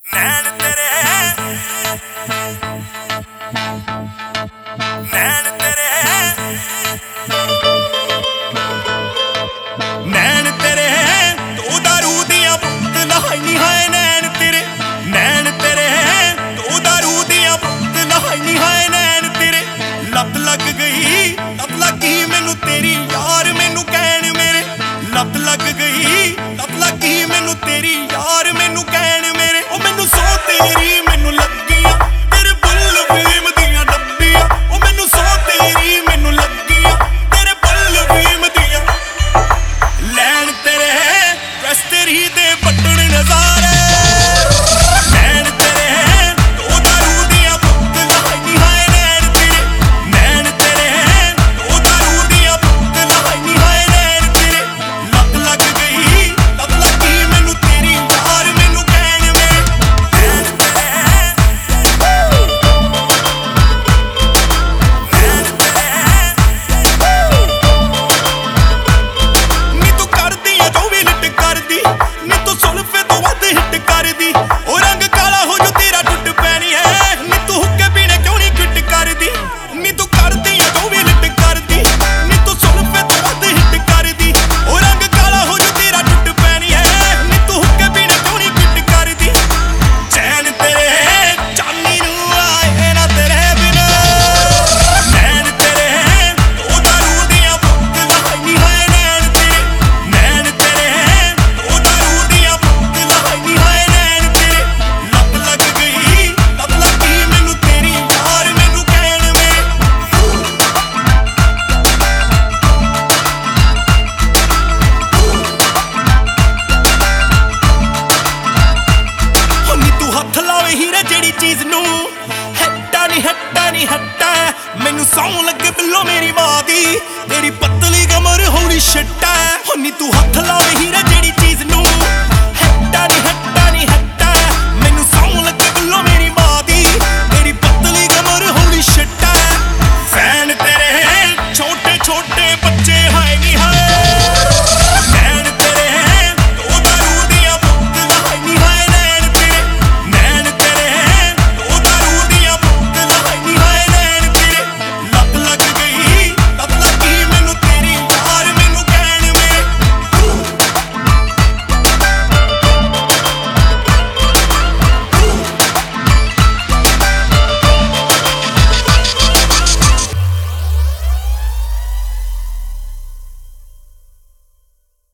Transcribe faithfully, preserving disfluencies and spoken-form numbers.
नैन तेरे नैन तेरे नैन तेरे दो दारू दियां बोतल हाई हाय नैन तेरे नैन तेरे दो दारू दियां बोतल हाई हाय नैन तेरे लत लग गई लत लगी मैनू तेरी यार मैनू कहण मेरे लत लग गई लत लगी मैनू तेरी यार मैनू कहण मेरे ओ मैनू सौ तेरी मैनू लगियां तेरे बुल फीम दियां डब्बियां ओ मैनू सौ तेरी मैनू लगियां तेरे बुल फीम दियां लैन तेरे ड्रेस तेरी दे बटन नजारे नैन तेरे दो दारू दियां बोतल हाई हाय नैन तेरे नैन तेरे दो दारू दियां बोतल हाई हाय नैन तेरे लत लग गई लत लगी मैनू तेरी यार मैनू कहण मेरे नैन नी तू करदी आ जो भी लिट करदी नी तू सुल्फे तो वध हिट करदी ओ रंग काला हो जो तेरा टुट पैनी है नी तू हुक्के पीने क्यों नहीं किट करदी नी तू करदी आ जो भी लिट करदी नी तू सुल्फे तो वध हिट करदी ओ रंग काला हो जो तेरा टुट पैनी है नी तू हुक्के पीने क्यों नहीं किट करदी चैन तेरे चांदी नू आए ना तेरे बिना नैन तेरे दो दारू दियां बोतल हाई हाय नैन तेरे नैन तेरे दो दारू दियां बोतल हाई हाय नैन तेरे लत लग गई लत लगी मैनू तेरी यार मैनू कहण मेरे हो नी तू हथ लावे हीरे जेड़ी चीज नू हट्टा नी हट्टा नी हट्टा मैनू सौं लगे बिल्लो मेरी मां दी तेरी पतली कमर होनी शिट्टा हो नी तू हथ लावे हीरे जेड़ी